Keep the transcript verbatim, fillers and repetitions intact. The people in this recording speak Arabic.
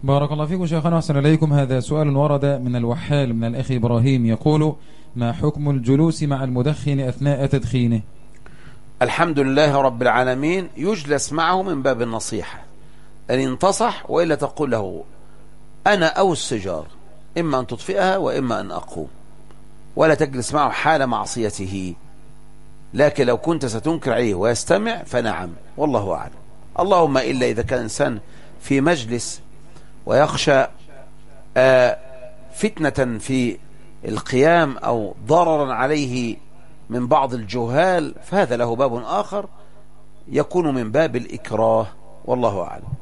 بارك الله فيكم شيخنا وأحسن إليكم. هذا سؤال ورد من الوحال من الأخ إبراهيم يقول: ما حكم الجلوس مع المدخن أثناء تدخينه؟ الحمد لله رب العالمين، يجلس معه من باب النصيحة، أن ينتصح وإلا تقول له أنا أو السجار، إما أن تطفئها وإما أن أقوم، ولا تجلس معه حال معصيته. لكن لو كنت ستنكر عليه ويستمع فنعم، والله أعلم. اللهم إلا إذا كان إنسان في مجلس ويخشى فتنة في القيام أو ضررا عليه من بعض الجهال، فهذا له باب آخر يكون من باب الإكراه، والله أعلم.